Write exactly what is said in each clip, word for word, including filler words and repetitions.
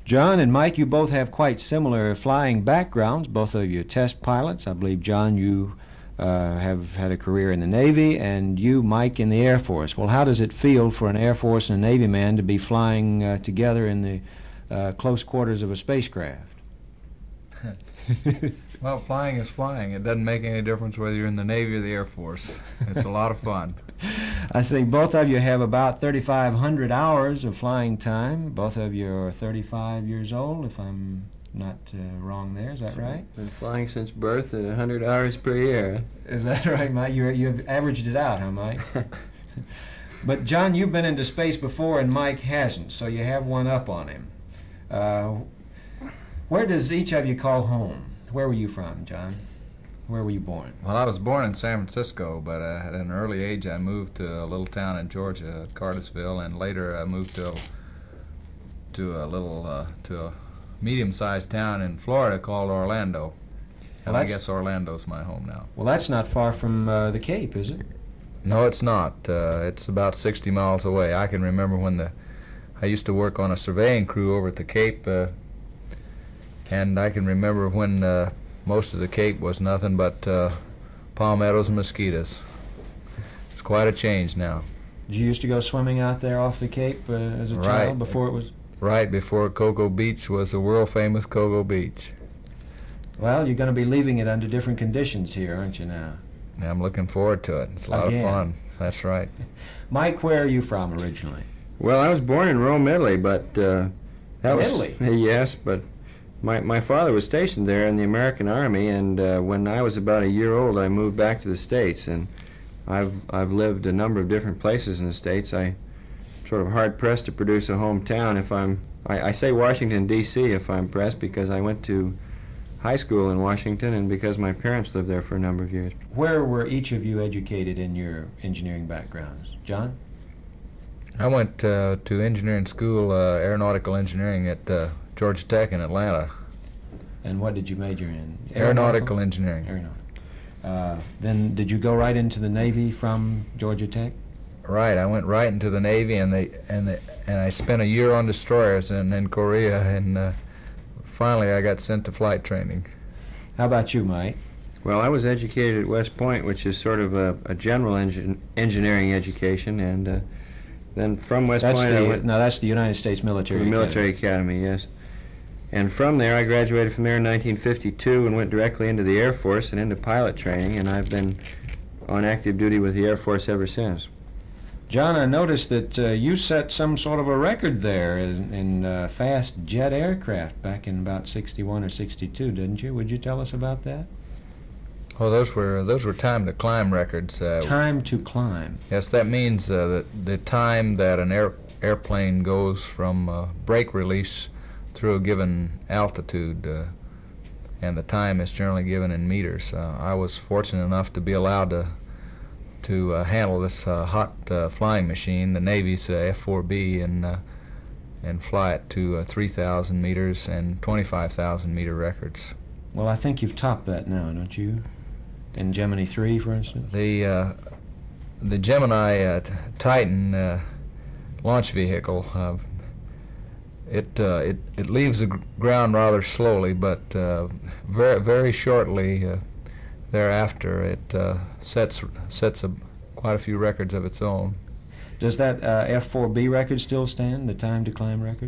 John and Mike, you both have quite similar flying backgrounds. Both of you are test pilots. I believe, John, you uh, have had a career in the Navy, and you, Mike, in the Air Force. Well, how does it feel for an Air Force and a Navy man to be flying uh, together in the uh, close quarters of a spacecraft? Well, flying is flying. It doesn't make any difference whether you're in the Navy or the Air Force. It's a lot of fun. I think both of you have about thirty-five hundred hours of flying time. Both of you are thirty-five years old, if I'm not uh, wrong there. Is that right? Been flying since birth at one hundred hours per year. Is that right, Mike? You you've averaged it out, huh, Mike? But, John, you've been into space before, and Mike hasn't, so you have one up on him. Uh, where does each of you call home? Where were you from, John? Where were you born? Well, I was born in San Francisco, but uh, at an early age I moved to a little town in Georgia, Cartersville, and later I moved to a, to a little uh, to a medium-sized town in Florida called Orlando. And Well, I guess Orlando's my home now. Well, that's not far from uh, the Cape, is it? No, it's not. Uh, it's about sixty miles away. I can remember when the I used to work on a surveying crew over at the Cape, uh, and I can remember when uh, most of the Cape was nothing but uh, palmettos and mosquitoes. It's quite a change now. Did you used to go swimming out there off the Cape uh, as a Right. child before it was... Right before Cocoa Beach was the world-famous Cocoa Beach. Well, you're going to be leaving it under different conditions here, aren't you now? I'm looking forward to it. It's a lot Again. of fun. That's right. Mike, where are you from originally? Well, I was born in Rome, Italy, but uh, that In was Italy? yes, but my my father was stationed there in the American Army, and uh, when I was about a year old, I moved back to the States, and I've I've lived a number of different places in the States. I sort of hard pressed to produce a hometown. If I'm I, I say Washington D C if I'm pressed, because I went to high school in Washington, and because my parents lived there for a number of years. Where were each of you educated in your engineering backgrounds? John? I went uh, to engineering school, uh, aeronautical engineering at uh, Georgia Tech in Atlanta. And what did you major in? Aeronautical engineering. Aeronautical. Uh, then did you go right into the Navy from Georgia Tech? Right, I went right into the Navy, and they and they, and I spent a year on destroyers in, in Korea, and uh, finally I got sent to flight training. How about you, Mike? Well, I was educated at West Point, which is sort of a, a general engin engineering education, and uh, then from West That's Point the, I went no, that's the United States Military to the Military Academy. Academy, yes. And from there, I graduated from there in nineteen fifty-two and went directly into the Air Force and into pilot training, and I've been on active duty with the Air Force ever since. John, I noticed that uh, you set some sort of a record there in, in uh, fast jet aircraft back in about sixty-one or sixty-two, didn't you? Would you tell us about that? Oh, those were those were time to climb records. Uh, Time to climb. Yes, that means uh, that the time that an air, airplane goes from uh, brake release through a given altitude, uh, and the time is generally given in meters. Uh, I was fortunate enough to be allowed to to uh, handle this uh, hot uh, flying machine, the Navy's uh, F four B, and uh, and fly it to uh, three thousand meters and twenty-five thousand meter records. Well, I think you've topped that now, don't you? In Gemini three, for instance? The uh, the Gemini uh, t- Titan uh, launch vehicle, uh, it, uh, it it leaves the gr- ground rather slowly, but uh, very very shortly uh, thereafter it uh, sets sets a, quite a few records of its own. Does that uh, F four B record still stand, the time to climb record?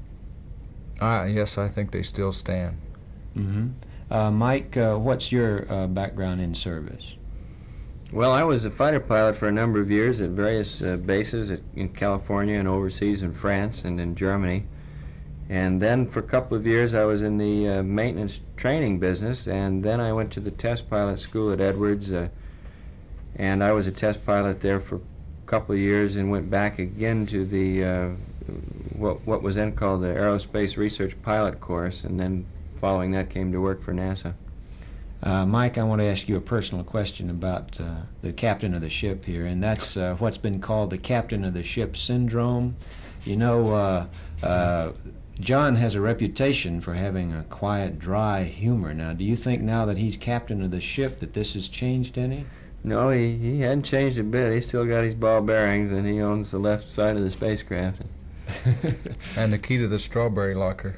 Ah, yes, I think they still stand. Mm-hmm. Uh, Mike, uh, what's your uh, background in service? Well, I was a fighter pilot for a number of years at various uh, bases at, in California and overseas in France and in Germany. And then for a couple of years I was in the uh, maintenance training business, and then I went to the test pilot school at Edwards, uh, and I was a test pilot there for a couple of years and went back again to the uh, what, what was then called the Aerospace Research Pilot Course, and then following that came to work for NASA. Uh, Mike, I want to ask you a personal question about uh, the captain of the ship here, and that's uh, what's been called the captain of the ship syndrome. You know, uh, uh, John has a reputation for having a quiet, dry humor. Now, do you think now that he's captain of the ship that this has changed any? No, he, he hadn't changed a bit. He's still got his ball bearings, and he owns the left side of the spacecraft. And the key to the strawberry locker.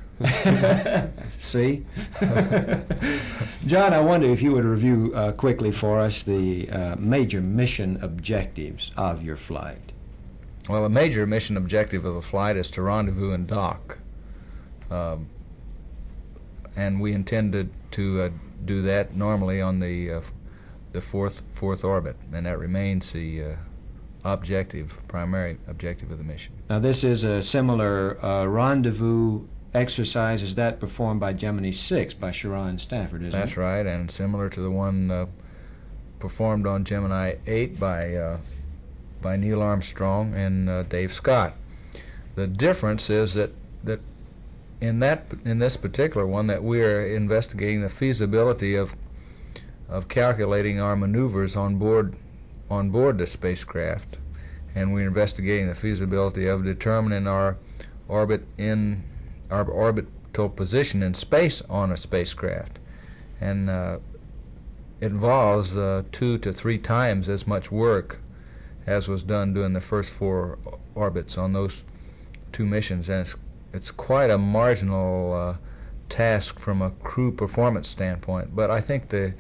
See? John, I wonder if you would review uh, quickly for us the uh, major mission objectives of your flight. Well, a major mission objective of the flight is to rendezvous and dock. Um, and we intend to, to uh, do that normally on the uh, the fourth fourth orbit, and that remains the uh, objective, primary objective of the mission. Now, this is a similar uh, rendezvous exercise as that performed by Gemini six by Schirra and Stafford, isn't That's it? right, and similar to the one uh, performed on Gemini eight by uh, by Neil Armstrong and uh, Dave Scott. The difference is that that in that in this particular one that we are investigating the feasibility of of calculating our maneuvers on board on board the spacecraft, and we're investigating the feasibility of determining our orbit in our orbital position in space on a spacecraft, and uh, it involves uh, two to three times as much work as was done during the first four orbits on those two missions, and it's, it's quite a marginal uh, task from a crew performance standpoint. But I think the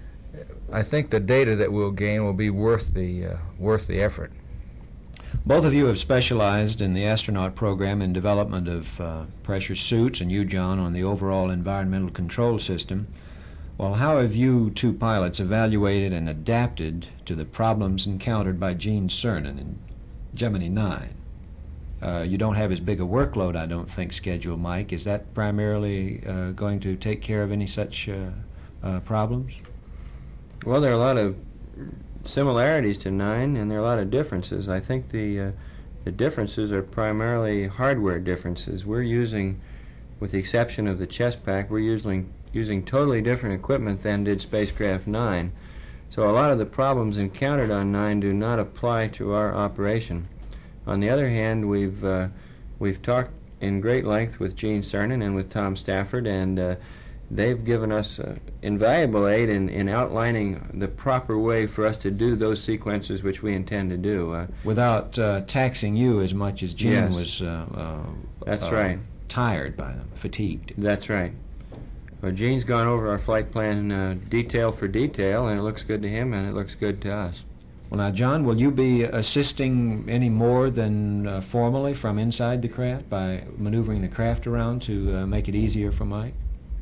I think the data that we'll gain will be worth the uh, worth the effort. Both of you have specialized in the astronaut program in development of uh, pressure suits, and you, John, on the overall environmental control system. Well, how have you two pilots evaluated and adapted to the problems encountered by Gene Cernan in Gemini nine? Uh, you don't have as big a workload, I don't think, scheduled, Mike. Is that primarily uh, going to take care of any such uh, uh, problems? Well, there are a lot of similarities to nine, and there are a lot of differences. I think the uh, the differences are primarily hardware differences. We're using, with the exception of the chest pack, we're using using totally different equipment than did spacecraft nine. So a lot of the problems encountered on nine do not apply to our operation. On the other hand, we've uh, we've talked in great length with Gene Cernan and with Tom Stafford, and uh, they've given us uh, invaluable aid in, in outlining the proper way for us to do those sequences which we intend to do. Uh, Without uh, taxing you as much as Gene Yes. was uh, uh, That's uh, right. tired by them, fatigued. That's right. Well, Gene's gone over our flight plan uh, detail for detail, and it looks good to him, and it looks good to us. Well, now, John, will you be assisting any more than uh, formally from inside the craft by maneuvering the craft around to uh, make it easier for Mike?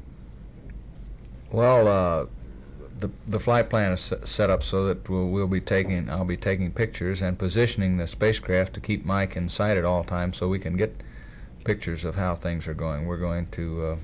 Well, uh, the the flight plan is s- set up so that we'll, we'll be taking I'll be taking pictures and positioning the spacecraft to keep Mike in sight at all times, so we can get pictures of how things are going. We're going to uh,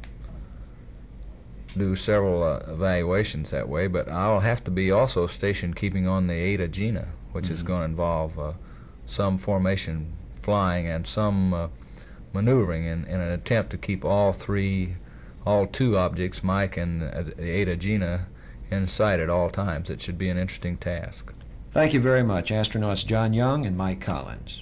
do several uh, evaluations that way, but I'll have to be also stationed keeping on the Eta Gina, which Mm-hmm. is going to involve uh, some formation flying and some uh, maneuvering in, in an attempt to keep all three, all two objects, Mike and uh, the Eta Gina, in sight at all times. It should be an interesting task. Thank you very much, astronauts John Young and Mike Collins.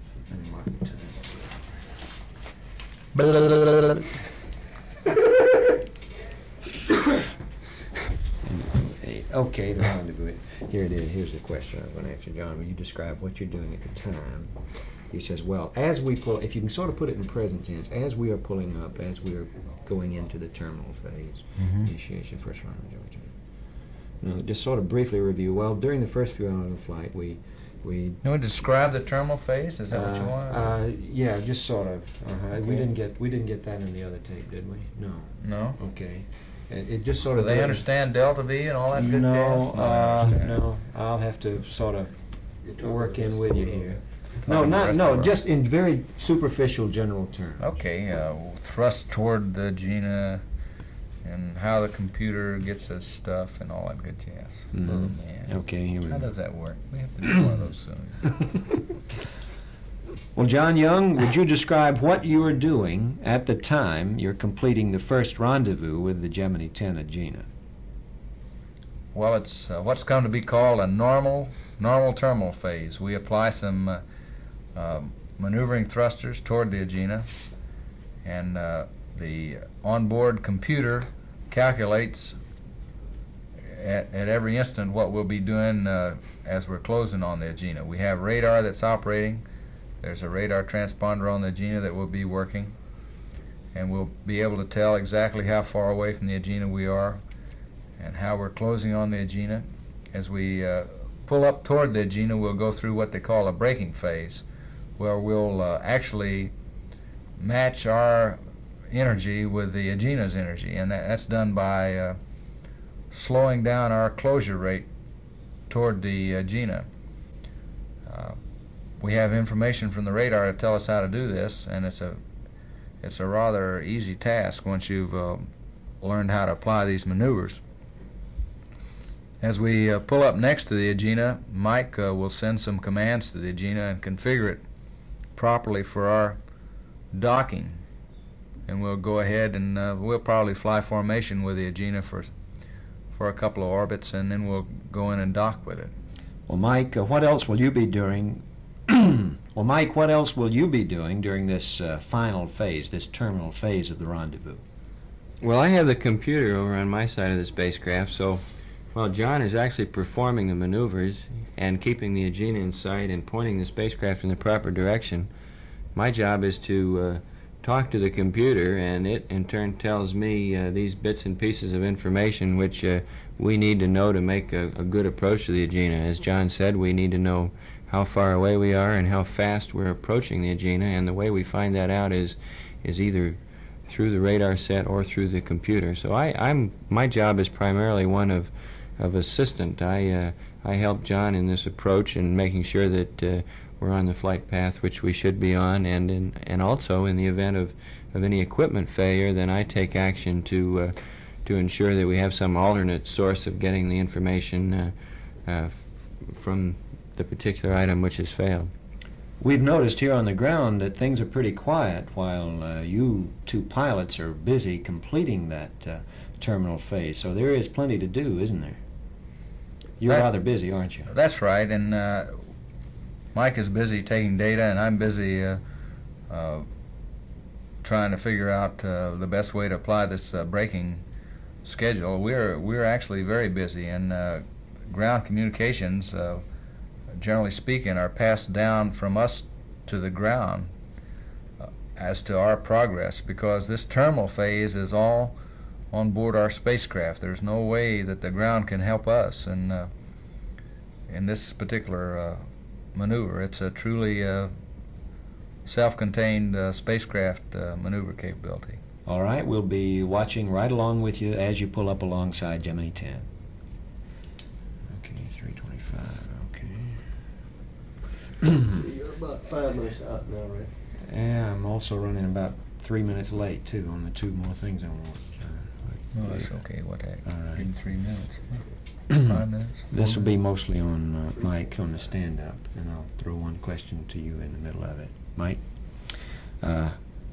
Okay, the rendezvous. Here it is. Here's the question I was going to ask you, John. Will you describe what you're doing at the time? He says, well, as we pull, if you can sort of put it in present tense, as we are pulling up, as we are going into the terminal phase, Mhm. initiation, first rendezvous. No, just sort of briefly review. Well, during the first few hours of the flight, we we You want to describe the terminal phase? Is that what you uh, want? Uh, yeah, just sort of. Uh-huh. We Okay. didn't get we didn't get that in the other tape, did we? No. No? Okay. It, it just sort Do of. they understand delta V and all that good No, jazz? uh, I understand. no. I'll have to sort of work in with you here. Talking No, the not rest no. of our- Just in very superficial general terms. Okay, uh, thrust toward the Gina and how the computer gets us stuff and all that good jazz. Mhm. Oh, man. Okay, here we How go. does that work? We have to do one of those soon. Well, John Young, would you describe what you were doing at the time you're completing the first rendezvous with the Gemini ten at Gina? Well, it's uh, what's come to be called a normal normal terminal phase. We apply some uh, uh, maneuvering thrusters toward the Agena, and uh, the onboard computer calculates at, at every instant what we'll be doing uh, as we're closing on the Agena. We have radar that's operating There's a radar transponder on the Agena that will be working, and we'll be able to tell exactly how far away from the Agena we are and how we're closing on the Agena. As we uh, pull up toward the Agena, we'll go through what they call a braking phase, where we'll uh, actually match our energy with the Agena's energy, and that, that's done by uh, slowing down our closure rate toward the Agena. Uh, we have information from the radar to tell us how to do this, and it's a it's a rather easy task once you've uh, learned how to apply these maneuvers. As we uh, pull up next to the Agena, Mike uh, will send some commands to the Agena and configure it properly for our docking, and we'll go ahead and uh, we'll probably fly formation with the Agena for for a couple of orbits, and then we'll go in and dock with it. Well, Mike, uh, what else will you be doing? Well, Mike, what else will you be doing during this uh, final phase, this terminal phase of the rendezvous? Well, I have the computer over on my side of the spacecraft, so while John is actually performing the maneuvers and keeping the Agena in sight and pointing the spacecraft in the proper direction, my job is to uh, talk to the computer, and it in turn tells me uh, these bits and pieces of information which uh, we need to know to make a, a good approach to the Agena. As John said, we need to know how far away we are and how fast we're approaching the Agena, and the way we find that out is is either through the radar set or through the computer. So I, I'm my job is primarily one of of assistant. I uh, I help John in this approach and making sure that uh, we're on the flight path which we should be on, and in, and also in the event of, of any equipment failure, then I take action to uh, to ensure that we have some alternate source of getting the information uh, uh, from the particular item which has failed. We've noticed here on the ground that things are pretty quiet while uh, you two pilots are busy completing that uh, terminal phase, so there is plenty to do, isn't there? You're That- rather busy, aren't you? That's right, and uh, Mike is busy taking data, and I'm busy uh, uh, trying to figure out uh, the best way to apply this uh, braking schedule. We're we're actually very busy, and uh, ground communications, uh, generally speaking, are passed down from us to the ground uh, as to our progress, because this terminal phase is all on board our spacecraft. There's no way that the ground can help us, and uh, in this particular uh, maneuver, it's a truly uh, self-contained uh, spacecraft uh, maneuver capability. All right, we'll be watching right along with you as you pull up alongside Gemini ten. Okay, three twenty-five, okay. You're about five minutes out now, right? Yeah, I'm also running about three minutes late, too, on the two more things I want. Uh, No, that's okay. What heck? All right. Even three minutes. Five minutes. four This will be minutes? mostly on uh, Mike on the stand-up, and I'll throw one question to you in the middle of it. Mike? Uh,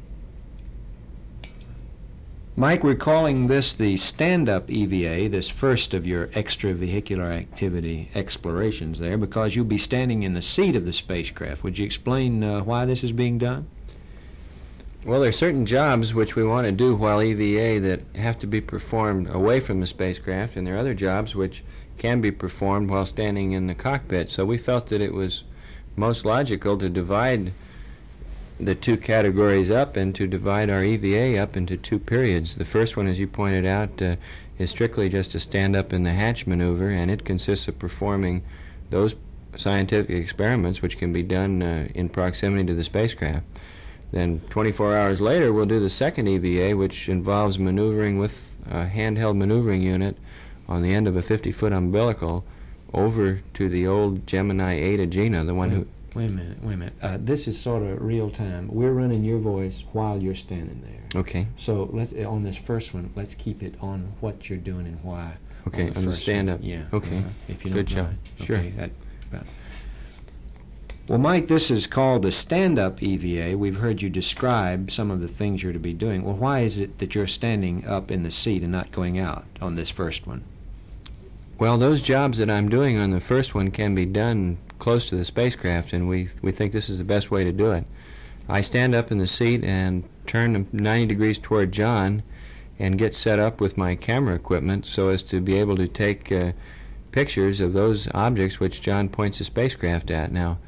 Mike, we're calling this the stand-up E V A, this first of your extravehicular activity explorations there, because you'll be standing in the seat of the spacecraft. Would you explain uh, why this is being done? Well, there are certain jobs which we want to do while E V A that have to be performed away from the spacecraft, and there are other jobs which can be performed while standing in the cockpit. So we felt that it was most logical to divide the two categories up and to divide our E V A up into two periods. The first one, as you pointed out, uh, is strictly just to stand up in the hatch maneuver, and it consists of performing those scientific experiments which can be done uh, in proximity to the spacecraft. Then twenty-four hours later, we'll do the second E V A, which involves maneuvering with a handheld maneuvering unit on the end of a fifty-foot umbilical over to the old Gemini eight Agena, the one who... Wait a minute, wait a minute. Uh, this is sort of real time. We're running your voice while you're standing there. Okay, So let's uh, on this first one, let's keep it on what you're doing and why. okay, on the first stand-up. one. Yeah. Okay, uh, if you good don't job. mind. Sure. Okay, that, about- Well, Mike, this is called the stand-up E V A. We've heard you describe some of the things you're to be doing. Well, why is it that you're standing up in the seat and not going out on this first one? Well, those jobs that I'm doing on the first one can be done close to the spacecraft, and we we think this is the best way to do it. I stand up in the seat and turn ninety degrees toward John and get set up with my camera equipment so as to be able to take uh, pictures of those objects which John points the spacecraft at. Now,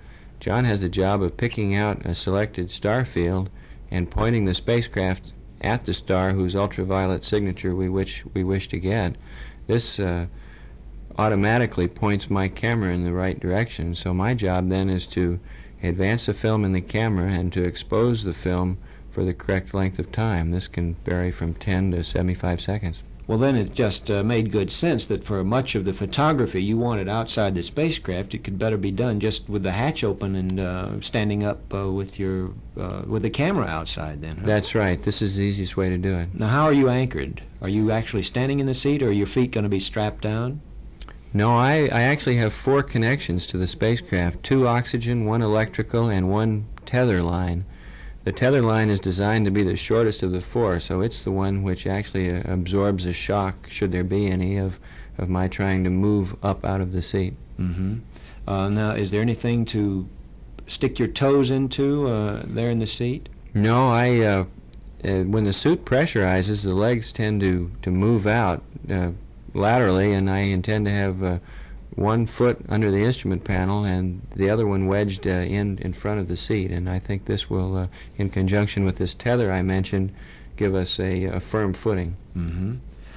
John has the job of picking out a selected star field and pointing the spacecraft at the star whose ultraviolet signature we wish, we wish to get. This uh, automatically points my camera in the right direction, so my job then is to advance the film in the camera and to expose the film for the correct length of time. This can vary from ten to seventy-five seconds. Well, then it just uh, made good sense that for much of the photography you wanted outside the spacecraft, it could better be done just with the hatch open and uh, standing up uh, with your uh, with the camera outside then. Huh? That's right. This is the easiest way to do it. Now, how are you anchored? Are you actually standing in the seat, or are your feet going to be strapped down? No, I, I actually have four connections to the spacecraft, two oxygen, one electrical, and one tether line. The tether line is designed to be the shortest of the four, so it's the one which actually uh, absorbs a shock, should there be any, of, of my trying to move up out of the seat. Mm-hmm. Uh, now, is there anything to stick your toes into uh, there in the seat? No, I, uh, uh, when the suit pressurizes, the legs tend to, to move out uh, laterally, and I intend to have uh, one foot under the instrument panel and the other one wedged uh, in in front of the seat, and I think this will, uh, in conjunction with this tether I mentioned, give us a, a firm footing. Mm-hmm.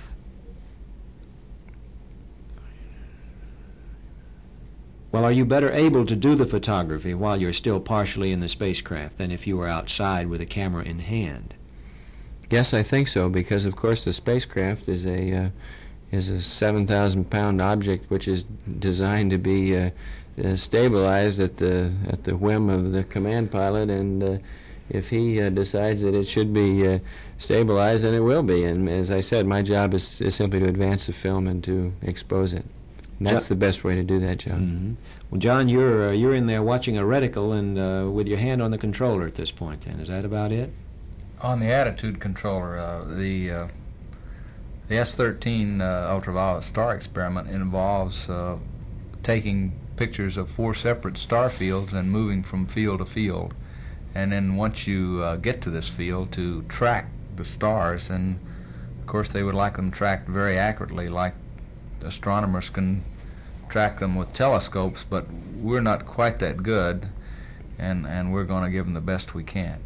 Well, are you better able to do the photography while you're still partially in the spacecraft than if you were outside with a camera in hand? Yes, I think so, because of course the spacecraft is a uh, is a seven thousand pound object which is designed to be uh, uh, stabilized at the at the whim of the command pilot, and uh, if he uh, decides that it should be uh, stabilized, then it will be. And as I said, my job is, is simply to advance the film and to expose it. And that's the best way to do that job. Mm-hmm. Well, John, you're uh, you're in there watching a reticle and uh, with your hand on the controller at this point. Then is that about it? On the attitude controller, uh, the uh, the S thirteen uh, ultraviolet star experiment involves uh, taking pictures of four separate star fields and moving from field to field, and then once you uh, get to this field, to track the stars. And of course they would like them tracked very accurately, like astronomers can track them with telescopes, but we're not quite that good, and and we're going to give them the best we can.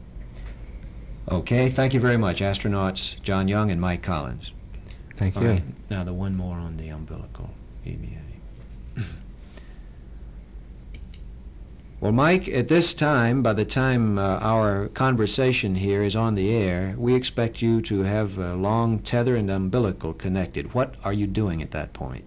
Okay, thank you very much, astronauts John Young and Mike Collins. Thank All you. right, now the one more on the umbilical E V A. Well, Mike, at this time, by the time uh, our conversation here is on the air, we expect you to have a long tether and umbilical connected. What are you doing at that point?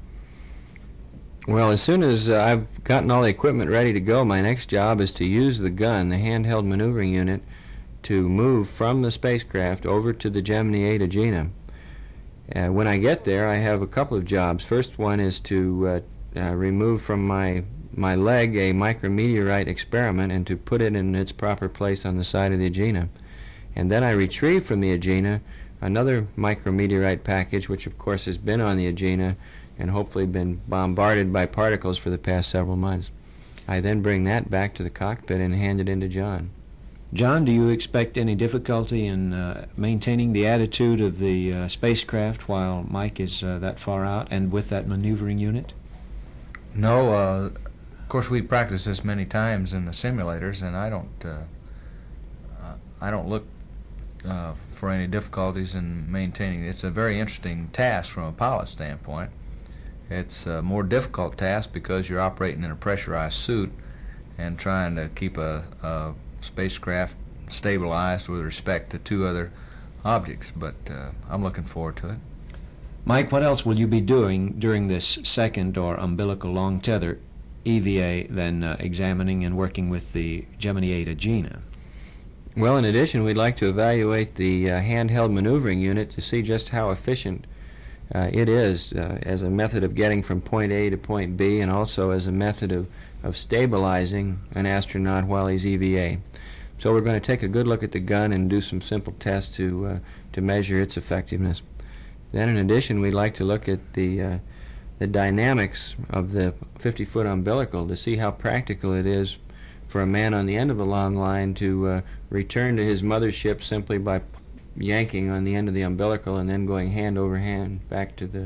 Well, as soon as uh, I've gotten all the equipment ready to go, my next job is to use the gun, the handheld maneuvering unit, to move from the spacecraft over to the Gemini eight Agena. Uh, when I get there, I have a couple of jobs. First one is to uh, uh, remove from my my leg a micrometeorite experiment and to put it in its proper place on the side of the Agena. And then I retrieve from the Agena another micrometeorite package, which of course has been on the Agena and hopefully been bombarded by particles for the past several months. I then bring that back to the cockpit and hand it in to John. John, do you expect any difficulty in uh, maintaining the attitude of the uh, spacecraft while Mike is uh, that far out and with that maneuvering unit? No, uh, of course we practiced this many times in the simulators, and I don't, uh, uh, I don't look uh, for any difficulties in maintaining it. It's a very interesting task from a pilot standpoint. It's a more difficult task because you're operating in a pressurized suit and trying to keep a, a spacecraft stabilized with respect to two other objects, but uh, I'm looking forward to it. Mike, what else will you be doing during this second or umbilical long tether E V A than uh, examining and working with the Gemini eight Agena? Well, in addition, we'd like to evaluate the uh, handheld maneuvering unit to see just how efficient uh, it is uh, as a method of getting from point A to point B, and also as a method of, of stabilizing an astronaut while he's E V A. So we're going to take a good look at the gun and do some simple tests to, uh, to measure its effectiveness. Then in addition, we'd like to look at the, uh, the dynamics of the fifty foot umbilical to see how practical it is for a man on the end of a long line to uh, return to his mothership simply by yanking on the end of the umbilical and then going hand over hand back to the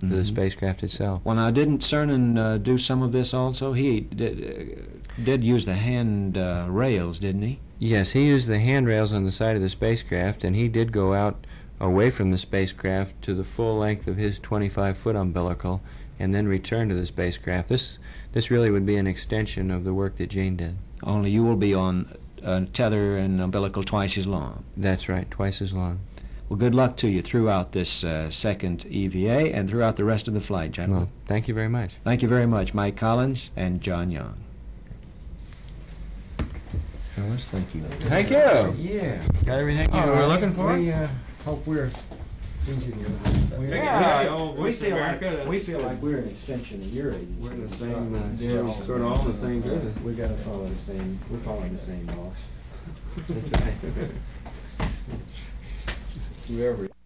to the Mhm. spacecraft itself. Well, now, didn't Cernan uh, do some of this also? He did, uh, did use the hand uh, rails, didn't he? Yes, he used the handrails on the side of the spacecraft, and he did go out away from the spacecraft to the full length of his twenty-five foot umbilical and then return to the spacecraft. This this really would be an extension of the work that Gene did. Only you will be on a tether and umbilical twice as long. That's right, twice as long. Well, good luck to you throughout this uh, second E V A and throughout the rest of the flight, gentlemen. Well, thank you very much. Thank you very much, Mike Collins and John Young. Fellas, thank you. Thank you. Yeah. Got everything you All were right. looking for? We uh, hope we're. We, Yeah, we, we feel like we feel like we're an extension of your agency. We're in the same, uh, They're all sort of all the same uh, business. We got to follow the same. We're following the same laws. That's right. Whoever